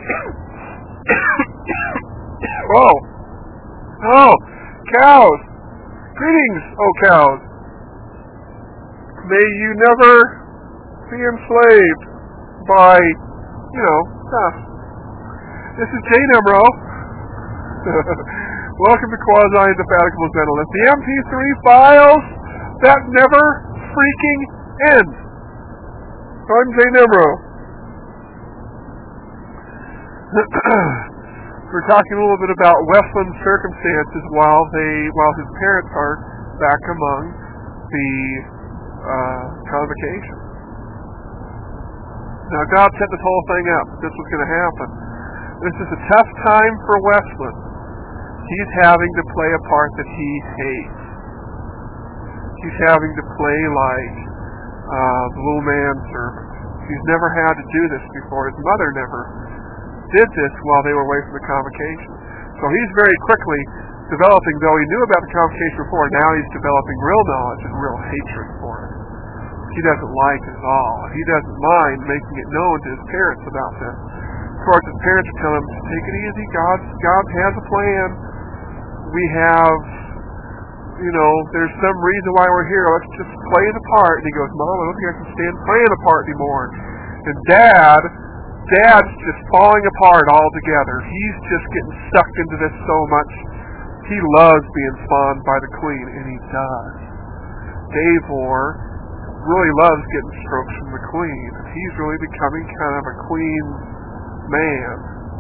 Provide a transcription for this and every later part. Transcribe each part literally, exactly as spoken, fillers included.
Oh, oh, cows! Greetings, oh cows! May you never be enslaved by, you know, stuff. This is Jay Nemro. Welcome to Quasi-Indefatigable Gentleness, the M P three files that never freaking end. So I'm Jay Nemro. We're talking a little bit about Westland's circumstances while they, while his parents are back among the uh, convocation. Now God set this whole thing up. This was going to happen. This is a tough time for Westland. He's having to play a part that he hates. He's having to play like uh, the little manservant. He's never had to do this before. His mother never did this while they were away from the convocation. So he's very quickly developing, though he knew about the convocation before, now he's developing real knowledge and real hatred for it. He doesn't like it at all. He doesn't mind making it known to his parents about this. Of course, his parents tell him, take it easy, God, God has a plan. We have, you know, there's some reason why we're here. Let's just play the part. And he goes, Mom, I don't think I can stand playing the part anymore. And Dad, Dad's just falling apart altogether. He's just getting sucked into this so much. He loves being spawned by the Queen, and he does. Davor really loves getting strokes from the Queen. He's really becoming kind of a Queen's man.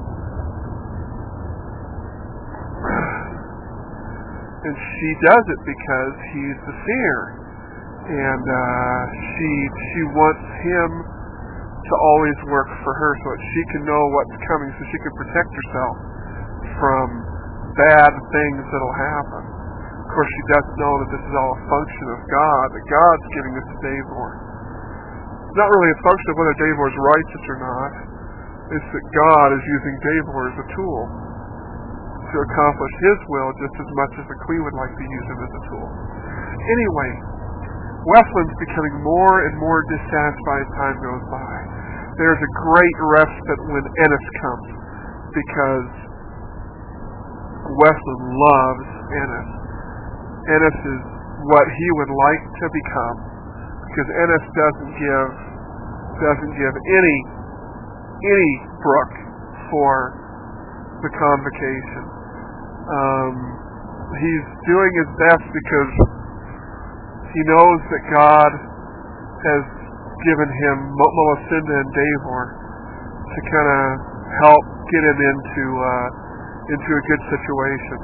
And she does it because he's the seer. And uh, she she wants him to always work for her so that she can know what's coming, so she can protect herself from bad things that'll happen. Of course, she doesn't know that this is all a function of God, that God's giving this to Davor. It's not really a function of whether Davor's righteous or not. It's that God is using Davor as a tool to accomplish his will just as much as the Queen would like to use him as a tool. Anyway, Westland's becoming more and more dissatisfied as time goes by. There's a great respite when Ennis comes, because Westland loves Ennis. Ennis is what he would like to become, because Ennis doesn't give doesn't give any any brook for the convocation. Um, he's doing his best because he knows that God has given him Melisenda and Davor to kind of help get him into uh, into a good situation.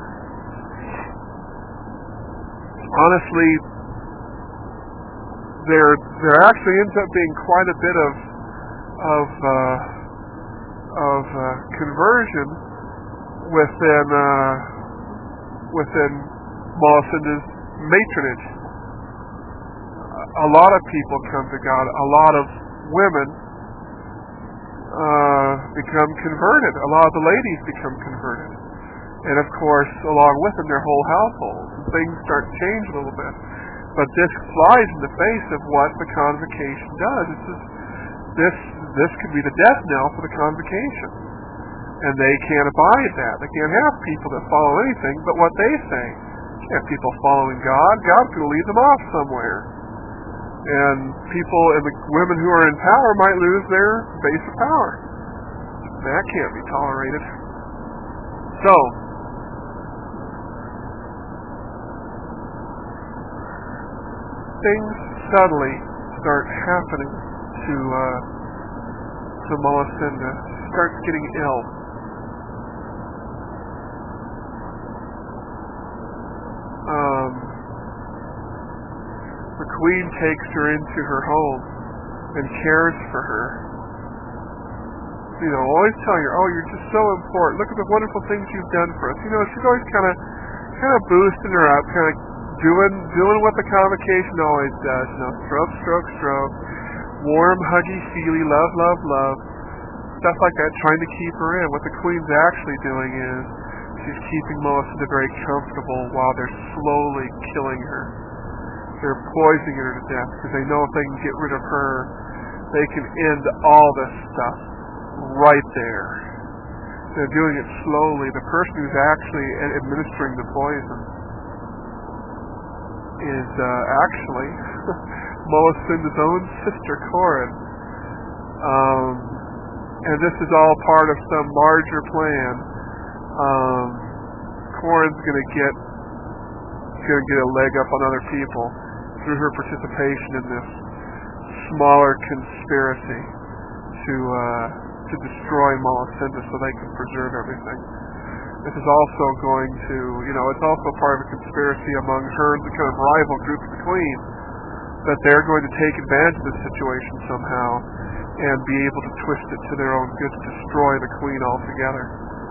Honestly, there there actually ends up being quite a bit of of uh, of uh, conversion within uh, within Melisenda's matronage. A lot of people come to God. A lot of women uh, become converted. A lot of the ladies become converted. And of course, along with them, their whole household. And things start to change a little bit. But this flies in the face of what the convocation does. This is, this this could be the death knell for the convocation. And they can't abide that. They can't have people that follow anything but what they say. They can't have people following God. God's going to lead them off somewhere. And people and the women who are in power might lose their base of power. That can't be tolerated. So, things suddenly start happening to uh, to Melisenda. She starts getting ill. Um, the Queen takes her into her home and cares for her. You know, always telling her, "Oh, you're just so important. Look at the wonderful things you've done for us." You know, she's always kind of, kind of boosting her up, kind of doing, doing what the convocation always does. You know, stroke, stroke, stroke, warm, huggy, feely, love, love, love, stuff like that, trying to keep her in. What the Queen's actually doing is she's keeping Melisenda very comfortable while they're slowly killing her. They're poisoning her to death because they know if they can get rid of her, they can end all this stuff right there. They're doing it slowly. The person who's actually administering the poison is uh, actually Melissenda's own sister, Corin. Um, and this is all part of some larger plan. Um, Corin's going to get going to get a leg up on other people through her participation in this smaller conspiracy to uh, to destroy Melisenda so they can preserve everything. This is also going to, you know, it's also part of a conspiracy among her and the kind of rival group of the Queen, that they're going to take advantage of this situation somehow and be able to twist it to their own good to destroy the Queen altogether.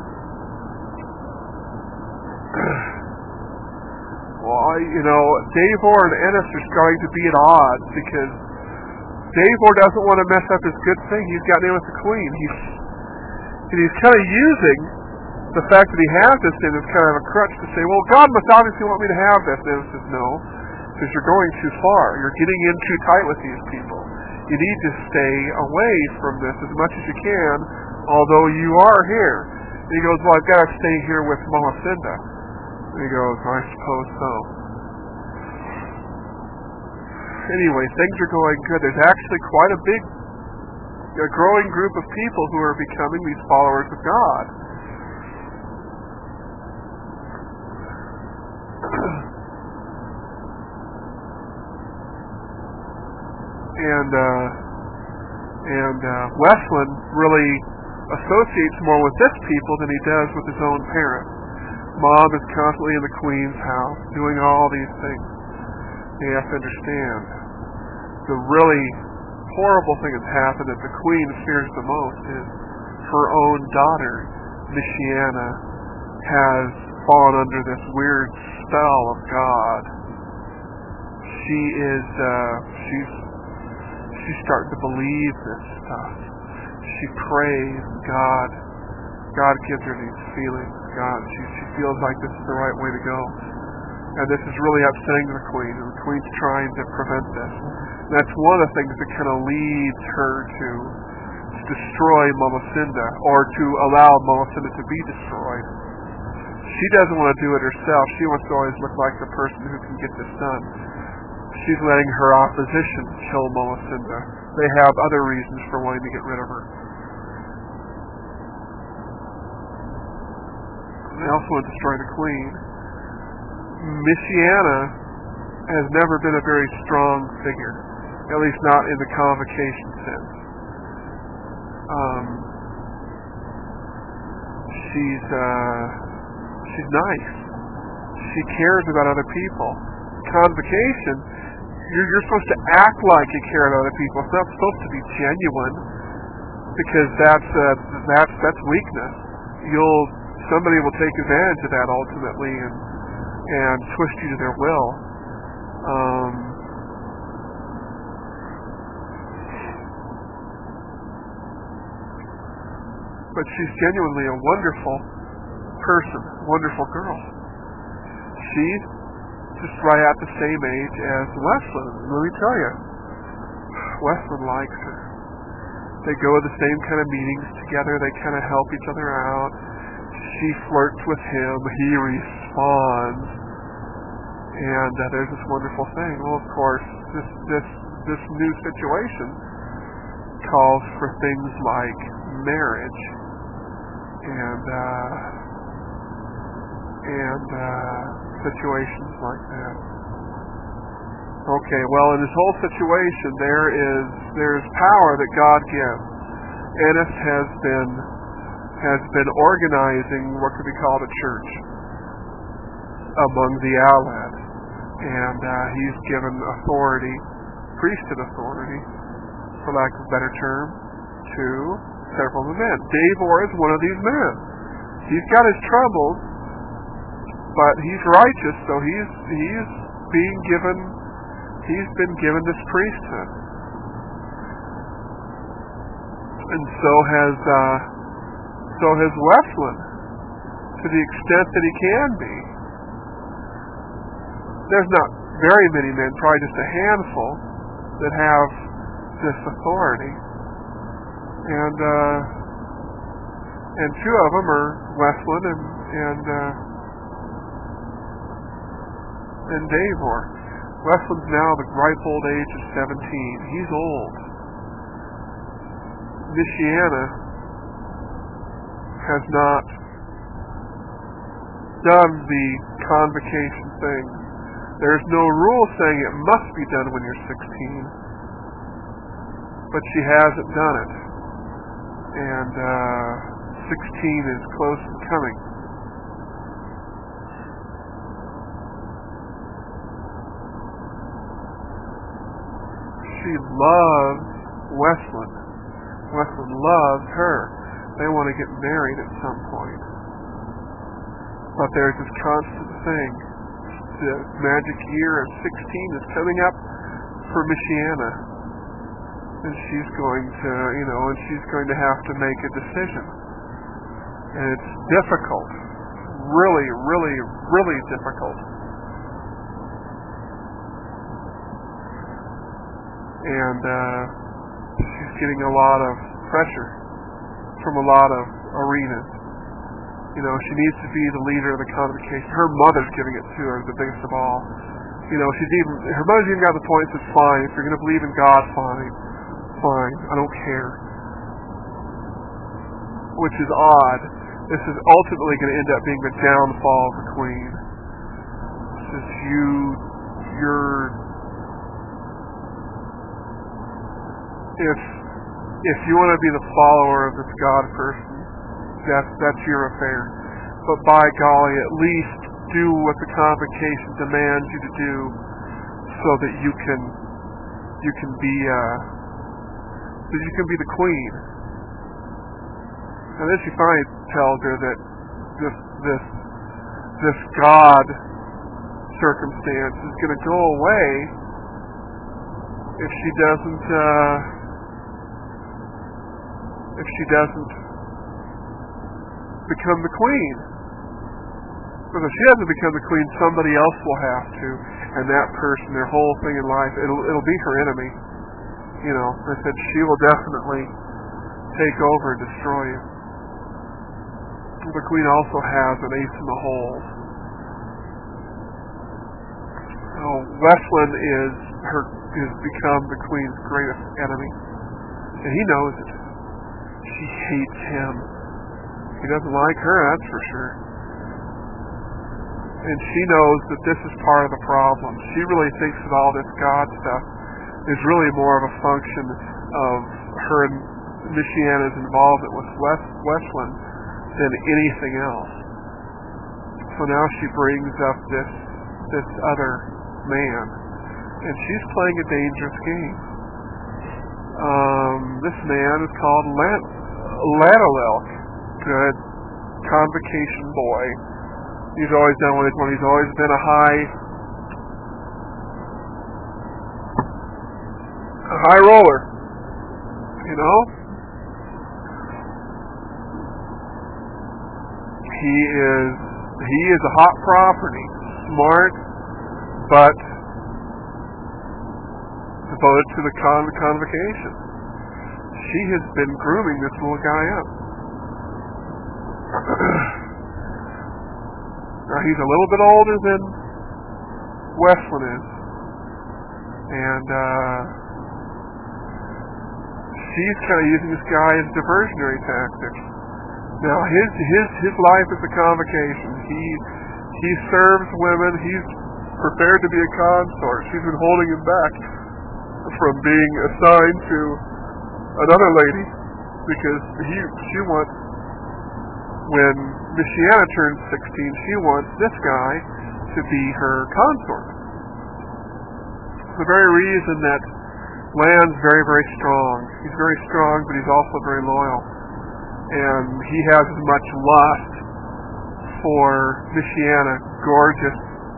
Well, I, you know, Davor and Ennis are starting to be at odds because Davor doesn't want to mess up his good thing he's gotten in with the Queen. He's and he's kind of using the fact that he has this in as kind of a crutch to say, well, God must obviously want me to have this. And Ennis says, no, because you're going too far. You're getting in too tight with these people. You need to stay away from this as much as you can, although you are here. And he goes, well, I've got to stay here with Melisenda. And he goes, I suppose so. Anyway, things are going good. There's actually quite a big, a growing group of people who are becoming these followers of God. And uh, and uh, Westland really associates more with this people than he does with his own parents. Mom is constantly in the Queen's house, doing all these things. You have to understand, the really horrible thing that's happened that the Queen fears the most is her own daughter, Michiana, has fallen under this weird spell of God. She is, uh, she's She's starting to believe this stuff. She prays, God. God gives her these feelings. God, she, she feels like this is the right way to go. And this is really upsetting to the Queen, and the Queen's trying to prevent this. And that's one of the things that kind of leads her to, to destroy Melisenda, or to allow Melisenda to be destroyed. She doesn't want to do it herself. She wants to always look like the person who can get this done. She's letting her opposition kill Melisenda. They have other reasons for wanting to get rid of her. They also want to destroy the Queen. Michiana has never been a very strong figure, at least not in the convocation sense. Um, she's uh, she's nice. She cares about other people. Convocation, you're, you're supposed to act like you care about other people. It's not supposed to be genuine, because that's uh, that's that's weakness. You'll somebody will take advantage of that ultimately and and twist you to their will. Um, but she's genuinely a wonderful person, wonderful girl. She's just right at the same age as Westland. Let me tell you, Westland likes her. They go to the same kind of meetings together. They kind of help each other out. She flirts with him. He responds. And uh, there's this wonderful thing. Well, of course, this this this new situation calls for things like marriage and uh, and uh, situations like that. Okay, well, in this whole situation, there is there is power that God gives. Ennis has been has been organizing what could be called a church among the Alad, and uh, he's given authority, priesthood authority, for lack of a better term, to several of the men. Davor is one of these men. He's got his troubles, but he's righteous, so he's he's being given he's been given this priesthood, and so has uh, so has Westland, to the extent that he can be. There's not very many men, probably just a handful, that have this authority. And uh, And two of them are Westland and and uh, and Davor. Westland's now the ripe old age of seventeen. He's old. Michiana has not done the convocation thing. There's no rule saying it must be done when you're sixteen, but she hasn't done it. And uh, sixteen is close to coming. She loves Westland. Westland loves her. They want to get married at some point. But there's this constant thing. The magic year of sixteen is coming up for Michiana. And she's going to, you know, and she's going to have to make a decision. And it's difficult. Really, really, really difficult. And uh, she's getting a lot of pressure from a lot of arenas. You know, she needs to be the leader of the convocation. Her mother's giving it to her, the biggest of all. You know, she's even, her mother's even got the point that says, fine, if you're going to believe in God, fine. Fine, I don't care. Which is odd. This is ultimately going to end up being the downfall of the queen. This is you, you're, if, if you want to be the follower of this God person, that's, that's your affair. But by golly, at least do what the convocation demands you to do so that you can, you can be, uh, so you can be the queen. And then she finally tells her that this this this God circumstance is going to go away if she doesn't uh, if she doesn't become the queen. Because if she doesn't become the queen, somebody else will have to, and that person, their whole thing in life, it'll it'll be her enemy. You know, I said she will definitely take over and destroy you. The queen also has an ace in the hole. Oh, Westland is her has become the queen's greatest enemy, and he knows it. She hates him. He doesn't like her, that's for sure. And she knows that this is part of the problem. She really thinks that all this God stuff is really more of a function of her and Michiana's involvement with West, Westland than anything else. So now she brings up this this other man, and she's playing a dangerous game. Um, this man is called Lanililk. Good convocation boy. He's always done what he's done. He's always been a high a high roller. You know? He is he is a hot property. Smart, but devoted to the con- convocation. She has been grooming this little guy up. Now he's a little bit older than Westland is, and uh, she's kind of using this guy as diversionary tactics. Now his his his life is a convocation. He he serves women. He's prepared to be a consort. She's been holding him back from being assigned to another lady because he she wants, when Michiana turns sixteen, she wants this guy to be her consort. For the very reason that Lan's very, very strong. He's very strong, but he's also very loyal. And he has as much lust for Michiana, gorgeous,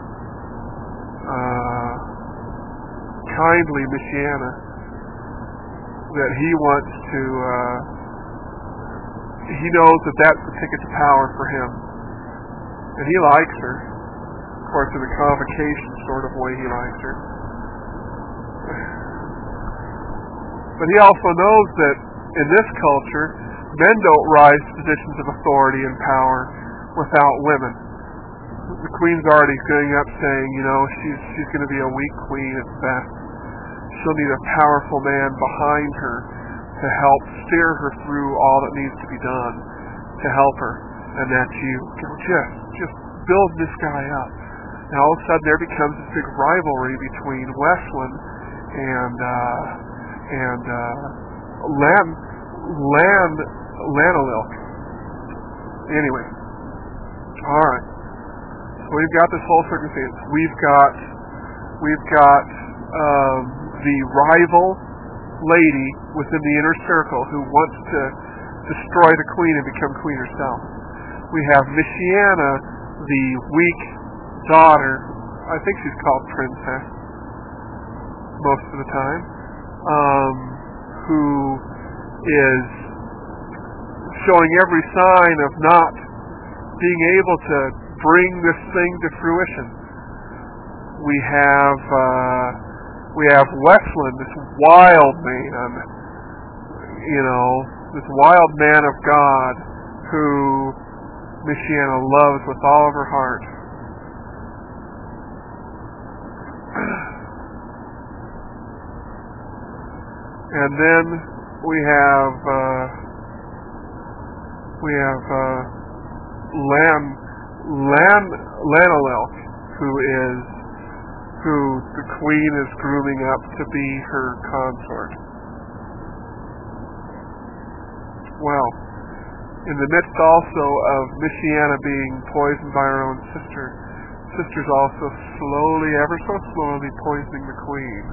uh, kindly Michiana, that he wants to, uh, he knows that that's the ticket to power for him. And he likes her. Of course, in a convocation sort of way, he likes her. But he also knows that in this culture, men don't rise to positions of authority and power without women. The queen's already going up saying, you know, she's she's going to be a weak queen at best. She'll need a powerful man behind her to help steer her through all that needs to be done to help her. And that's you. Just, just build this guy up. Now all of a sudden there becomes this big rivalry between Westland and uh, and uh, Lan Lan Lanililk. Anyway, all right. So we've got this whole circumstance. We've got we've got um, the rival lady within the inner circle who wants to destroy the queen and become queen herself. We have Michiana, the weak daughter. I think she's called Princess most of the time, um, who is showing every sign of not being able to bring this thing to fruition. We have uh, we have Westland, this wild man, you know, this wild man of God who Michiana loves with all of her heart. And then we have uh, we have uh, Lan Lan Lanililk, who is who the queen is grooming up to be her consort. Well, in the midst also of Michiana being poisoned by her own sister, sister's also slowly, ever so slowly, poisoning the queen.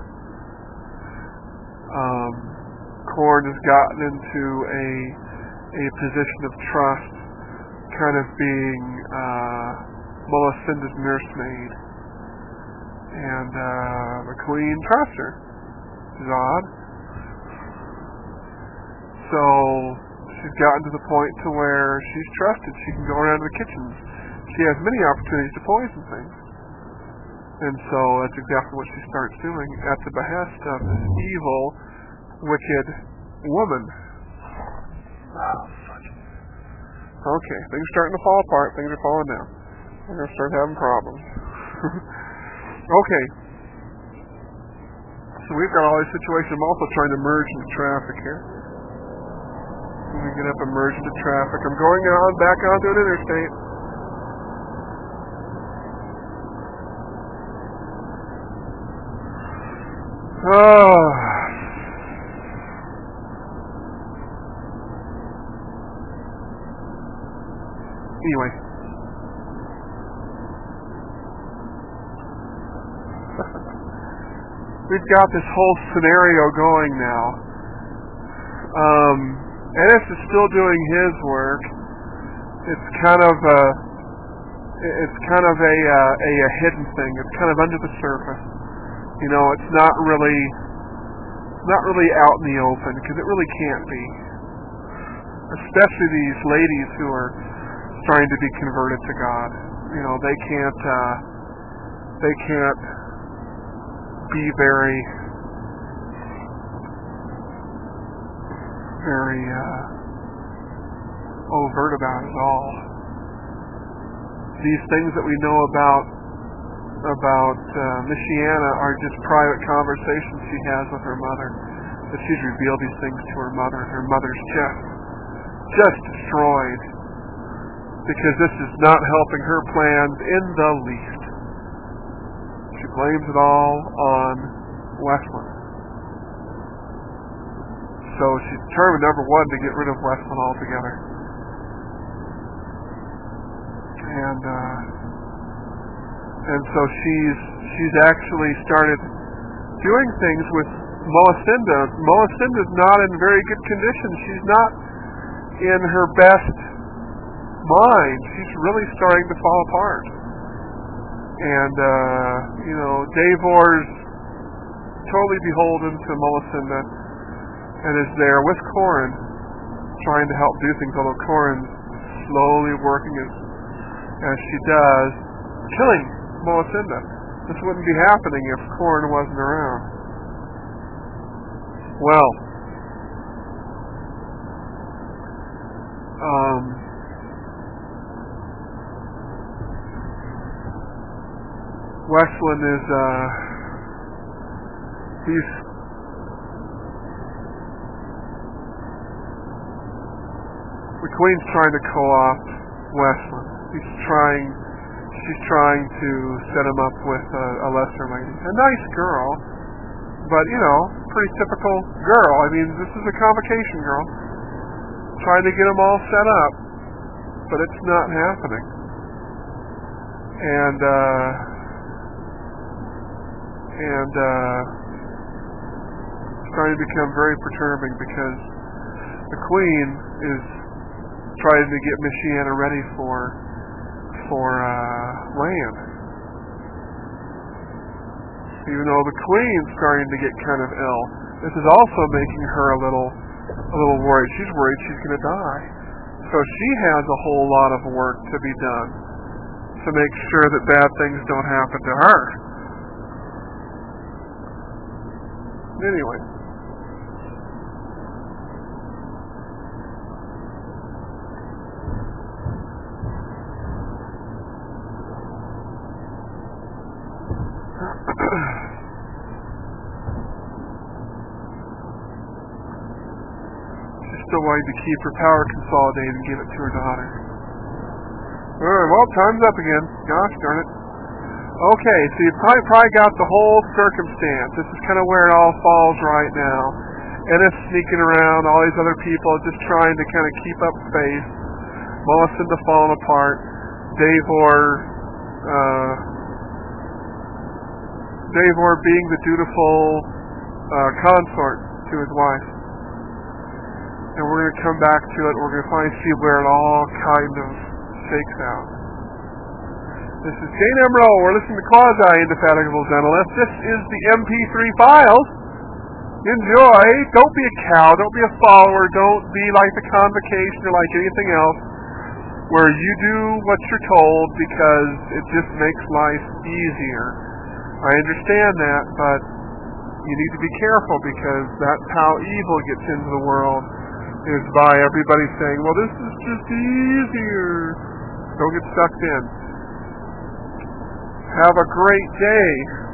Um, Khorne has gotten into a a position of trust, kind of being uh, Melisandre's nursemaid, and uh, the queen trusts her. It's odd. So she's gotten to the point to where she's trusted. She can go around the kitchens. She has many opportunities to poison things. And so that's exactly what she starts doing at the behest of this evil, wicked woman. Okay, things are starting to fall apart. Things are falling down. We're going to start having problems. Okay. So we've got all these situations. I'm also trying to merge into traffic here. Let me get up and merge into traffic. I'm going on back onto an interstate. Oh. Anyway. We've got this whole scenario going now. Um, Ennis is still doing his work. It's kind of a, it's kind of a, uh, a, a hidden thing. It's kind of under the surface. You know, it's not really, not really out in the open, because it really can't be. Especially these ladies who are starting to be converted to God. You know, they can't, uh, they can't be very, very uh, overt about it all. These things that we know about about uh, Michiana are just private conversations she has with her mother. That she's revealed these things to her mother, and her mother's just, just destroyed, because this is not helping her plans in the least. She blames it all on Westland. So she's determined, number one, to get rid of Westland altogether. And uh, and so she's she's actually started doing things with Melisandre. Melisandre's not in very good condition. She's not in her best mind. She's really starting to fall apart. And, uh, you know, Davor's totally beholden to Melisandre and is there with Khorne trying to help do things, although Khorne's slowly working as, as she does, killing Melisandre. This wouldn't be happening if Khorne wasn't around. Well, Um, Westland is, uh, he's, the Queen's trying to co-opt Westland. He's trying, she's trying to set him up with a, a lesser lady. A nice girl, but, you know, pretty typical girl. I mean, this is a convocation girl. Trying to get them all set up, but it's not happening. And, uh, and, uh, it's starting to become very perturbing because the Queen is trying to get Michiana ready for, for, uh, land. Even though the Queen's starting to get kind of ill, this is also making her a little a little worried. She's worried she's going to die. So she has a whole lot of work to be done to make sure that bad things don't happen to her. Anyway. Still wanting to keep her power consolidated and give it to her daughter. Alright, well, time's up again. Gosh darn it. Okay, so you probably, probably got the whole circumstance. This is kind of where it all falls right now. Ennis sneaking around, all these other people just trying to kind of keep up space. Melisande falling apart. Davor, uh, Davor being the dutiful uh, consort to his wife. And we're going to come back to it. We're going to finally see where it all kind of shakes out. This is Jane Emerald. We're listening to Quasi-Indefatigable Journalist. This is the M P three Files. Enjoy. Don't be a cow. Don't be a follower. Don't be like the Convocation or like anything else where you do what you're told because it just makes life easier. I understand that, but you need to be careful because that's how evil gets into the world. Is by everybody saying, well, this is just easier. Don't get sucked in. Have a great day.